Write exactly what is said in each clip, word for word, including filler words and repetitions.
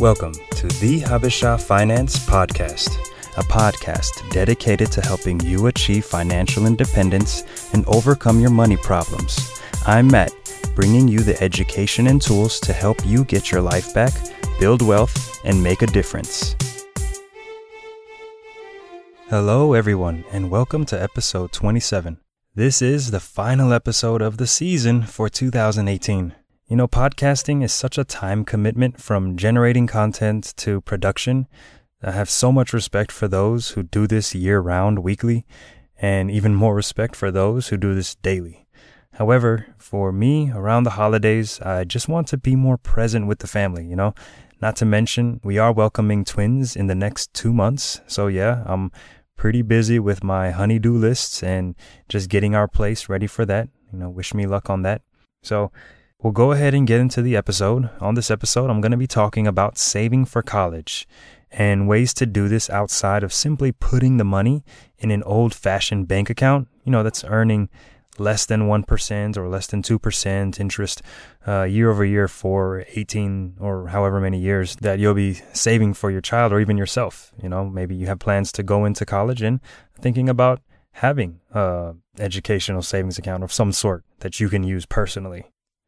Welcome to the Habesha Finance Podcast, a podcast dedicated to helping you achieve financial independence and overcome your money problems. I'm Matt, bringing you the education and tools to help you get your life back, build wealth, and make a difference. Hello, everyone, and welcome to episode twenty-seven. This is the final episode of the season for two thousand eighteen. You know, podcasting is such a time commitment from generating content to production. I have so much respect for those who do this year-round, weekly, and even more respect for those who do this daily. However, for me, around the holidays, I just want to be more present with the family, you know? Not to mention, we are welcoming twins in the next two months. So yeah, I'm pretty busy with my honey-do lists and just getting our place ready for that. You know, wish me luck on that. So we'll go ahead and get into the episode. On this episode, I'm going to be talking about saving for college and ways to do this outside of simply putting the money in an old-fashioned bank account, you know, that's earning less than one percent or less than two percent interest uh, year over year for eighteen or however many years that you'll be saving for your child or even yourself. You know, maybe you have plans to go into college and thinking about having a educational savings account of some sort that you can use personally.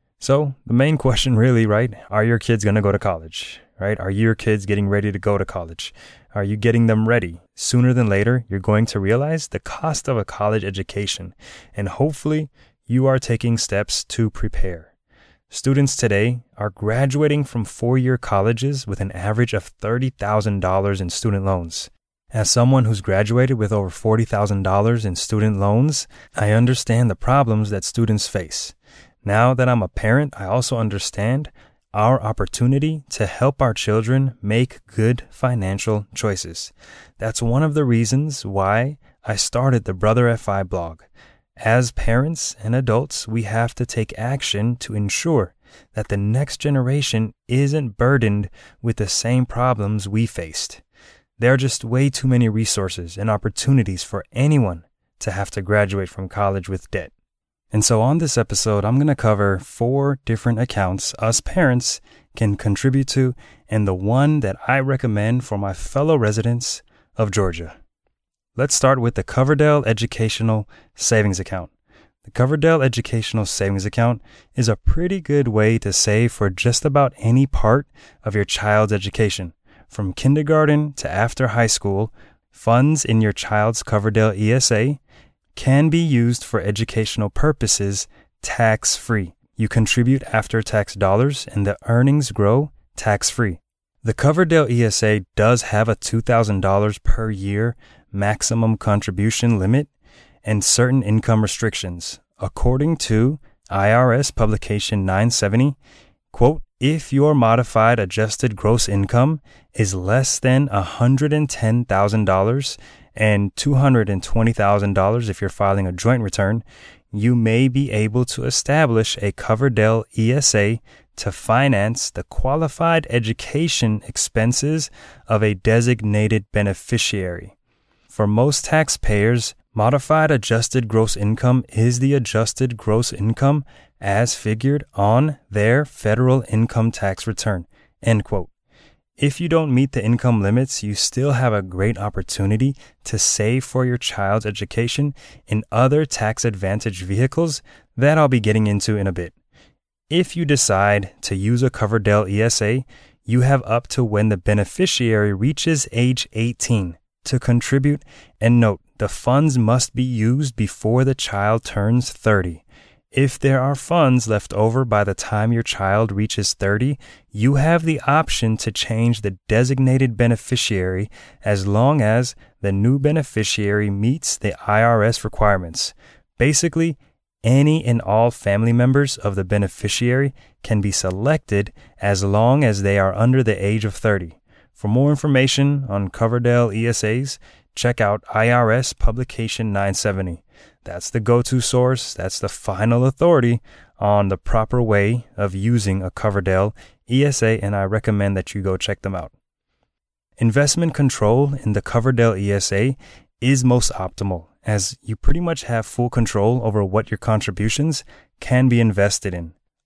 So the main question really, right? Are your kids going to go to college, right? Are your kids getting ready to go to college? Are you getting them ready? Sooner than later, you're going to realize the cost of a college education, and hopefully you are taking steps to prepare. Students today are graduating from four-year colleges with an average of thirty thousand dollars in student loans. As someone who's graduated with over forty thousand dollars in student loans, I understand the problems that students face. Now that I'm a parent, I also understand our opportunity to help our children make good financial choices. That's one of the reasons why I started the Brother F I blog. As parents and adults, we have to take action to ensure that the next generation isn't burdened with the same problems we faced. There are just way too many resources and opportunities for anyone to have to graduate from college with debt. And so on this episode, I'm going to cover four different accounts us parents can contribute to and the one that I recommend for my fellow residents of Georgia. Let's start with the Coverdell Educational Savings Account. The Coverdell Educational Savings Account is a pretty good way to save for just about any part of your child's education. From kindergarten to after high school, funds in your child's Coverdell E S A can be used for educational purposes tax-free. You contribute after-tax dollars and the earnings grow tax-free. The Coverdell E S A does have a two thousand dollars per year maximum contribution limit and certain income restrictions. According to I R S Publication nine seventy, quote, if your modified adjusted gross income is less than one hundred ten thousand dollars and two hundred twenty thousand dollars if you're filing a joint return, you may be able to establish a Coverdell E S A to finance the qualified education expenses of a designated beneficiary. For most taxpayers, modified adjusted gross income is the adjusted gross income as figured on their federal income tax return, end quote. If you don't meet the income limits, you still have a great opportunity to save for your child's education in other tax advantage vehicles that I'll be getting into in a bit. If you decide to use a Coverdell E S A, you have up to when the beneficiary reaches age eighteen to contribute, and note, the funds must be used before the child turns thirty. If there are funds left over by the time your child reaches thirty, you have the option to change the designated beneficiary as long as the new beneficiary meets the I R S requirements. Basically, any and all family members of the beneficiary can be selected as long as they are under the age of thirty. For more information on Coverdell E S As, check out I R S Publication nine seventy. That's the go-to source. That's the final authority on the proper way of using a Coverdell E S A, and I recommend that you go check them out. Investment control in the Coverdell E S A is most optimal, as you pretty much have full control over what your contributions can be invested in.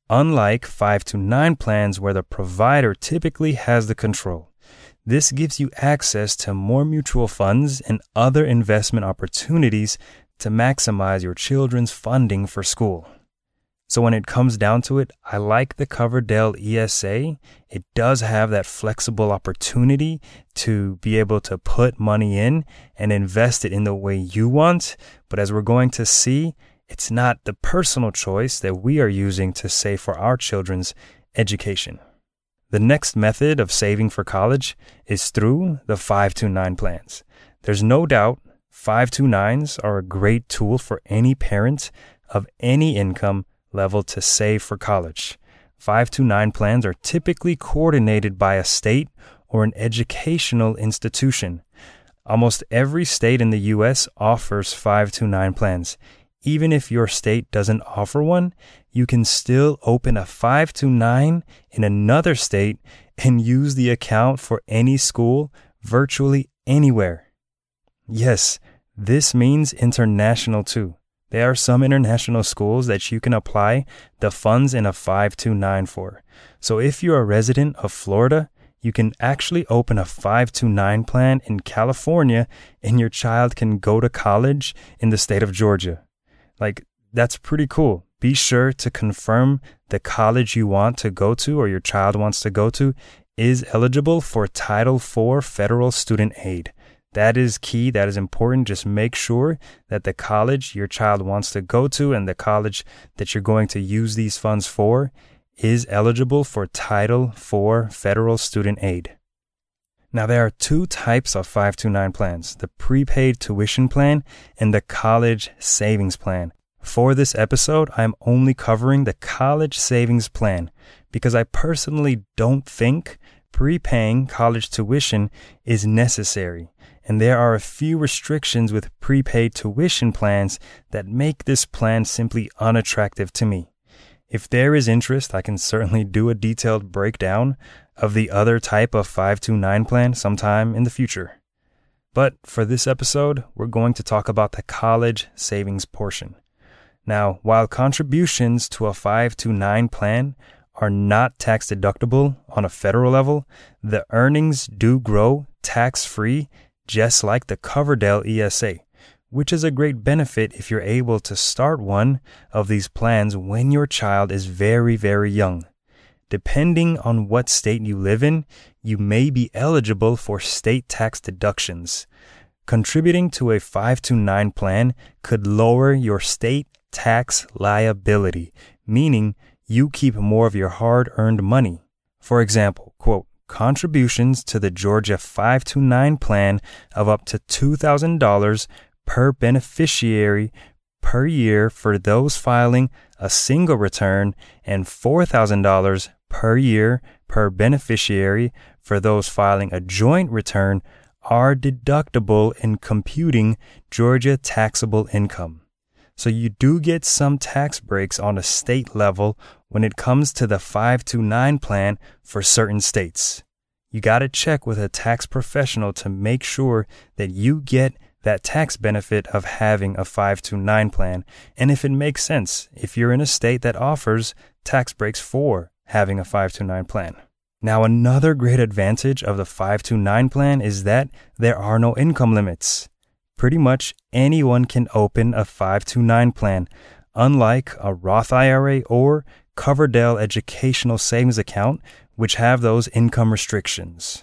unlike five to nine plans where the provider typically has the control. This gives you access to more mutual funds and other investment opportunities to maximize your children's funding for school. So when it comes down to it, I like the Coverdell E S A. It does have that flexible opportunity to be able to put money in and invest it in the way you want. But as we're going to see, it's not the personal choice that we are using to save for our children's education. The next method of saving for college is through the five to nine plans. There's no doubt five to nines are a great tool for any parent of any income level to save for college. five to nine plans are typically coordinated by a state or an educational institution. Almost every state in the U S offers five to nine plans. Even if your state doesn't offer one, you can still open a five to nine in another state and use the account for any school virtually anywhere. Yes, this means international too. There are some international schools that you can apply the funds in a five to nine for. So if you're a resident of Florida, you can actually open a five to nine plan in California and your child can go to college in the state of Georgia. Like, that's pretty cool. Be sure to confirm the college you want to go to or your child wants to go to is eligible for Title four federal student aid. That is key. That is important. Just make sure that the college your child wants to go to and the college that you're going to use these funds for is eligible for Title four federal student aid. Now, there are two types of five to nine plans, the prepaid tuition plan and the college savings plan. For this episode, I'm only covering the college savings plan because I personally don't think prepaying college tuition is necessary. And there are a few restrictions with prepaid tuition plans that make this plan simply unattractive to me. If there is interest, I can certainly do a detailed breakdown of the other type of five to nine plan sometime in the future. But for this episode, we're going to talk about the college savings portion. Now, while contributions to a five to nine plan are not tax deductible on a federal level, the earnings do grow tax-free just like the Coverdell E S A, which is a great benefit if you're able to start one of these plans when your child is very, very young. Depending on what state you live in, you may be eligible for state tax deductions. Contributing to a five to nine plan could lower your state tax liability, meaning you keep more of your hard-earned money. For example, quote, contributions to the Georgia five to nine plan of up to two thousand dollars per beneficiary per year for those filing a single return and four thousand dollars per year per beneficiary for those filing a joint return are deductible in computing Georgia taxable income. So you do get some tax breaks on a state level when it comes to the five to nine plan for certain states. You got to check with a tax professional to make sure that you get that tax benefit of having a five to nine plan, and if it makes sense, if you're in a state that offers tax breaks for having a five to nine plan. Now, another great advantage of the five to nine plan is that there are no income limits. Pretty much anyone can open a five to nine plan, unlike a Roth I R A or Coverdell Educational Savings Account, which have those income restrictions.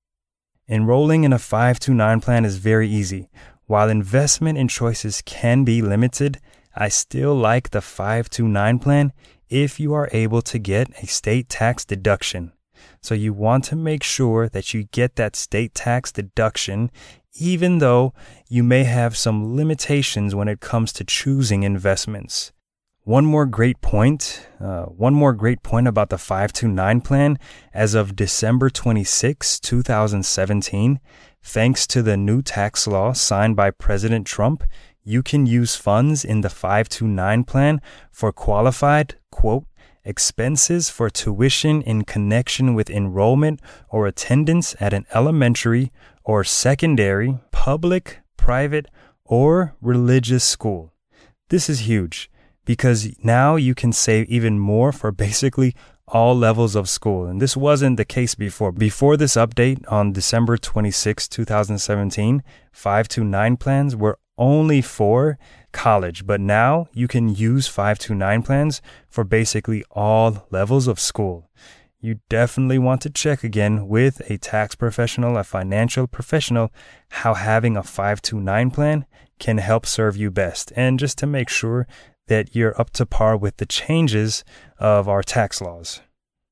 Enrolling in a five to nine plan is very easy. While investment and choices can be limited, I still like the five to nine plan if you are able to get a state tax deduction. So you want to make sure that you get that state tax deduction, even though you may have some limitations when it comes to choosing investments. One more great point, uh, one more great point about the five to nine plan. As of December twenty-sixth, twenty seventeen, thanks to the new tax law signed by President Trump, you can use funds in the five to nine plan for qualified, quote, expenses for tuition in connection with enrollment or attendance at an elementary or secondary, public, private, or religious school. This is huge, because now you can save even more for basically all levels of school. And this wasn't the case before. Before this update on December twenty-sixth, twenty seventeen, five two nine plans were only for college, but now you can use five two nine plans for basically all levels of school. You definitely want to check again with a tax professional, a financial professional, how having a five two nine plan can help serve you best, and just to make sure that you're up to par with the changes of our tax laws.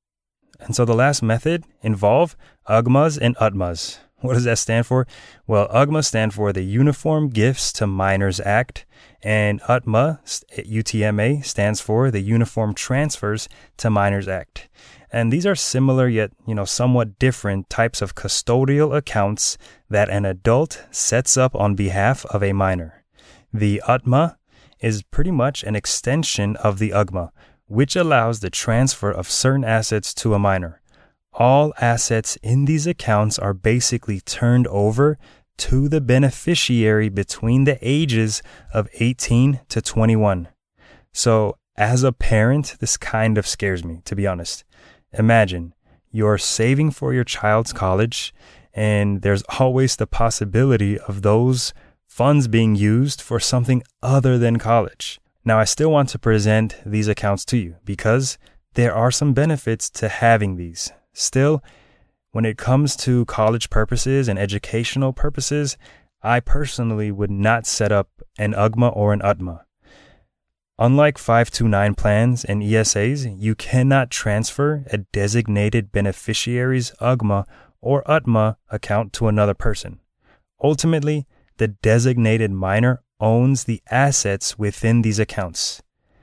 And so the last method involve U G M As and U T M As. What does that stand for? Well, U G M A stand for the Uniform Gifts to Minors Act, and U T M A, U T M A, stands for the Uniform Transfers to Minors Act. And these are similar yet, you know, somewhat different types of custodial accounts that an adult sets up on behalf of a minor. The U T M A is pretty much an extension of the U G M A, which allows the transfer of certain assets to a minor. All assets in these accounts are basically turned over to the beneficiary between the ages of eighteen to twenty-one. So as a parent, this kind of scares me, to be honest. Imagine you're saving for your child's college, and there's always the possibility of those funds being used for something other than college. Now, I still want to present these accounts to you because there are some benefits to having these. Still, when it comes to college purposes and educational purposes, I personally would not set up an U G M A or an U T M A. Unlike five two nine plans and E S As, you cannot transfer a designated beneficiary's U G M A or U T M A account to another person. Ultimately, the designated minor owns the assets within these accounts.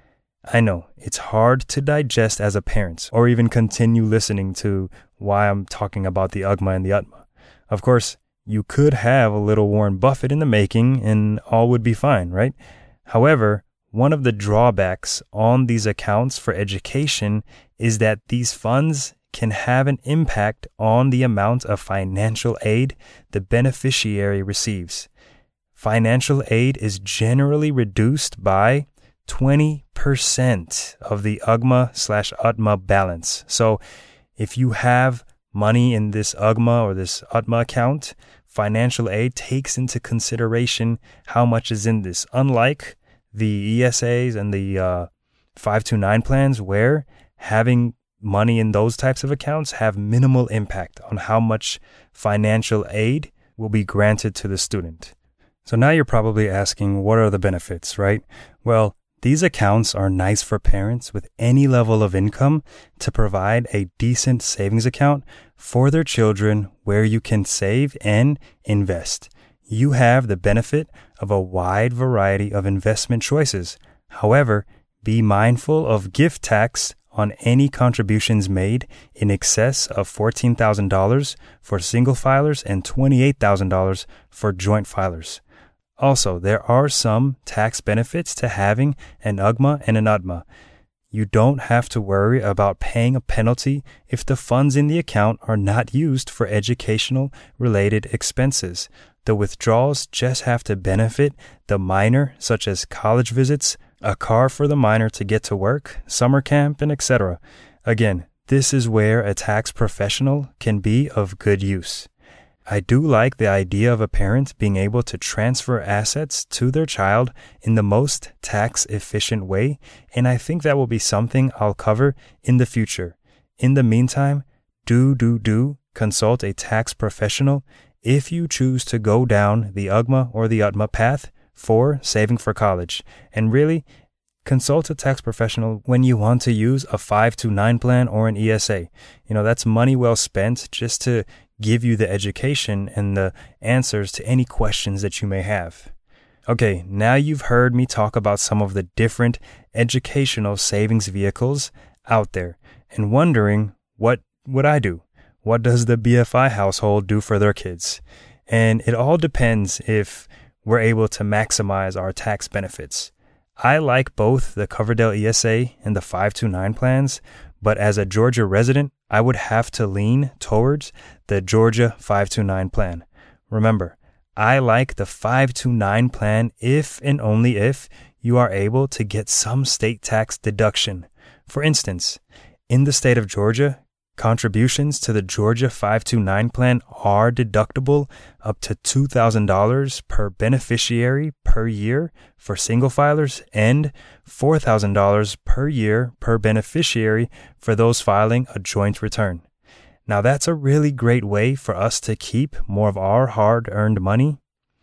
I know, it's hard to digest as a parent, or even continue listening to why I'm talking about the U G M A and the U T M A. Of course, you could have a little Warren Buffett in the making and all would be fine, right? However, one of the drawbacks on these accounts for education is that these funds can have an impact on the amount of financial aid the beneficiary receives. Financial aid is generally reduced by twenty percent of the U G M A slash U T M A balance. So if you have money in this U G M A or this U T M A account, financial aid takes into consideration how much is in this, unlike the E S As and the uh, five two nine plans, where having money in those types of accounts have minimal impact on how much financial aid will be granted to the student. So now you're probably asking, what are the benefits, right? Well, these accounts are nice for parents with any level of income to provide a decent savings account for their children where you can save and invest. You have the benefit of a wide variety of investment choices. However, be mindful of gift tax on any contributions made in excess of fourteen thousand dollars for single filers and twenty-eight thousand dollars for joint filers. Also, there are some tax benefits to having an U G M A and an U T M A. You don't have to worry about paying a penalty if the funds in the account are not used for educational related expenses. The withdrawals just have to benefit the minor, such as college visits, a car for the minor to get to work, summer camp, and et cetera. Again, this is where a tax professional can be of good use. I do like the idea of a parent being able to transfer assets to their child in the most tax-efficient way, and I think that will be something I'll cover in the future. In the meantime, do, do, do consult a tax professional if you choose to go down the U G M A or the U T M A path for saving for college. And really, consult a tax professional when you want to use a five two nine plan or an E S A. You know, that's money well spent just to give you the education and the answers to any questions that you may have. Okay, now you've heard me talk about some of the different educational savings vehicles out there and wondering, what would I do? What does the B F I household do for their kids? And it all depends if we're able to maximize our tax benefits. I like both the Coverdell E S A and the five two nine plans, but as a Georgia resident, I would have to lean towards the Georgia five two nine plan. Remember, I like the five two nine plan if and only if you are able to get some state tax deduction. For instance, in the state of Georgia, contributions to the Georgia five two nine plan are deductible up to two thousand dollars per beneficiary per year for single filers and four thousand dollars per year per beneficiary for those filing a joint return. Now, that's a really great way for us to keep more of our hard-earned money,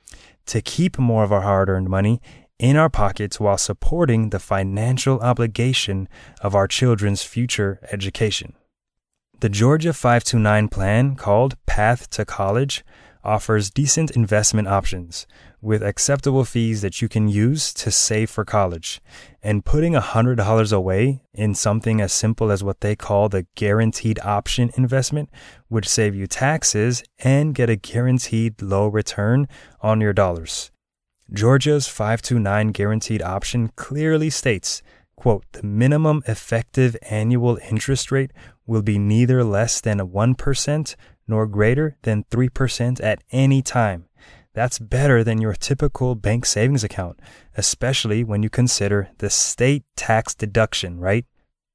to keep more of our hard-earned money in our pockets while supporting the financial obligation of our children's future education. The Georgia five two nine plan, called Path to College, offers decent investment options with acceptable fees that you can use to save for college. And putting one hundred dollars away in something as simple as what they call the guaranteed option investment would save you taxes and get a guaranteed low return on your dollars. Georgia's five two nine guaranteed option clearly states, quote, the minimum effective annual interest rate will be neither less than one percent nor greater than three percent at any time. That's better than your typical bank savings account, especially when you consider the state tax deduction, right?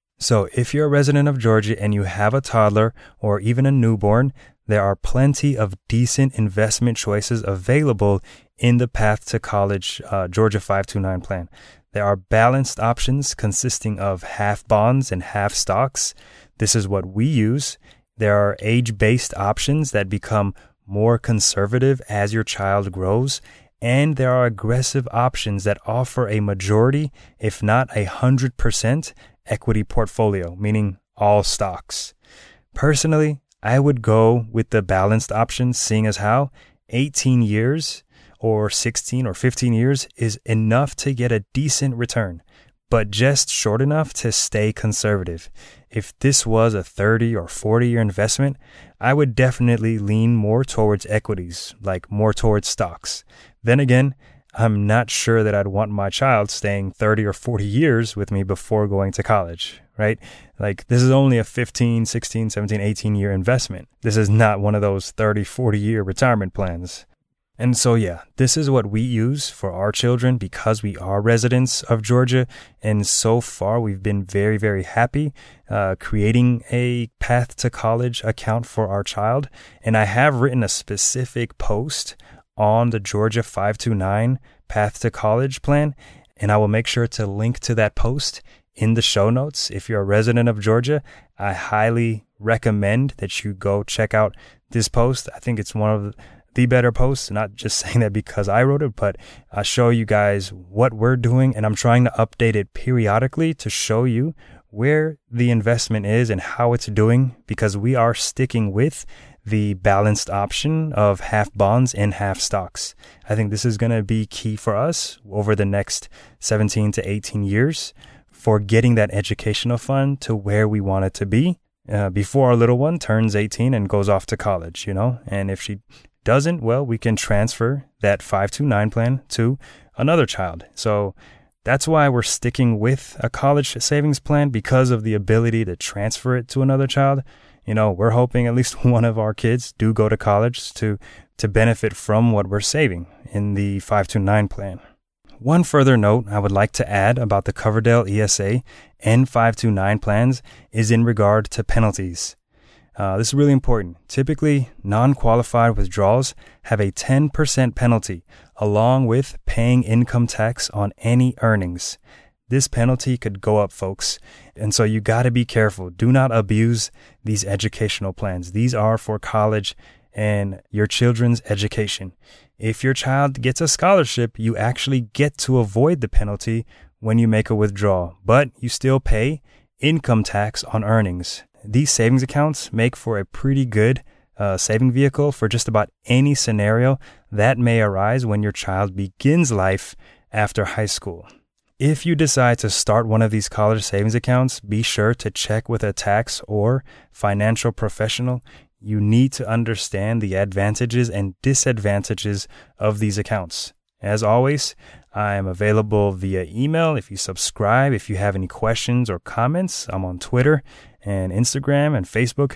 So if you're a resident of Georgia and you have a toddler or even a newborn, there are plenty of decent investment choices available in the Path to College uh, Georgia five two nine plan. There are balanced options consisting of half bonds and half stocks. This is what we use. There are age-based options that become more conservative as your child grows. And there are aggressive options that offer a majority, if not a hundred percent, equity portfolio, meaning all stocks. Personally, I would go with the balanced option, seeing as how eighteen years or sixteen or fifteen years is enough to get a decent return, but just short enough to stay conservative. If this was a thirty or forty year investment, I would definitely lean more towards equities, like more towards stocks. Then again, I'm not sure that I'd want my child staying thirty or forty years with me before going to college, right? Like, this is only a fifteen, sixteen, seventeen, eighteen year investment. This is not one of those thirty, forty year retirement plans. And so, yeah, this is what we use for our children because we are residents of Georgia. And so far, we've been very, very happy uh, creating a Path to College account for our child. And I have written a specific post on the Georgia five two nine Path to College plan. And I will make sure to link to that post in the show notes. If you're a resident of Georgia, I highly recommend that you go check out this post. I think it's one of the better posts, not just saying that because I wrote it, but I show you guys what we're doing, and I'm trying to update it periodically to show you where the investment is and how it's doing, because we are sticking with the balanced option of half bonds and half stocks. I think this is going to be key for us over the next seventeen to eighteen years for getting that educational fund to where we want it to be uh, before our little one turns eighteen and goes off to college, you know, and if she doesn't, well, we can transfer that five two nine plan to another child. So that's why we're sticking with a college savings plan, because of the ability to transfer it to another child. You know, we're hoping at least one of our kids do go to college to to benefit from what we're saving in the five two nine plan. One further note I would like to add about the Coverdell E S A and five two nine plans is in regard to penalties. Uh, this is really important. Typically, non-qualified withdrawals have a ten percent penalty, along with paying income tax on any earnings. This penalty could go up, folks. And so you got to be careful. Do not abuse these educational plans. These are for college and your children's education. If your child gets a scholarship, you actually get to avoid the penalty when you make a withdrawal, but you still pay income tax on earnings. These savings accounts make for a pretty good uh, saving vehicle for just about any scenario that may arise when your child begins life after high school. If you decide to start one of these college savings accounts, be sure to check with a tax or financial professional. You need to understand the advantages and disadvantages of these accounts. As always, I am available via email if you subscribe. If you have any questions or comments, I'm on Twitter and Instagram and Facebook.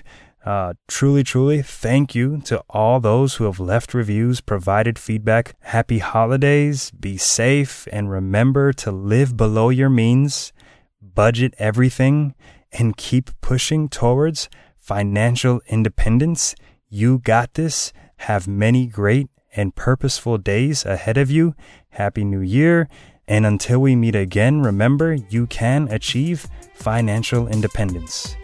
Uh, truly, truly, thank you to all those who have left reviews, provided feedback. Happy holidays, be safe, and remember to live below your means, budget everything, and keep pushing towards financial independence. You got this. Have many great and purposeful days ahead of you. Happy New Year. And until we meet again, remember, you can achieve financial independence.